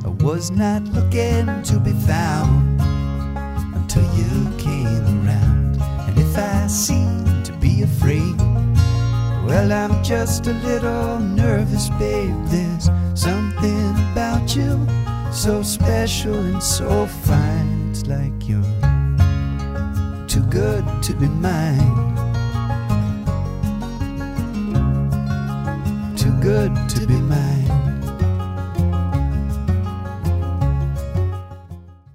I was not looking to be found until you came around. And if I seem to be afraid, well, I'm just a little nervous, babe. There's something about you so special and so fine. It's like you're too good to be mine, too good to be mine.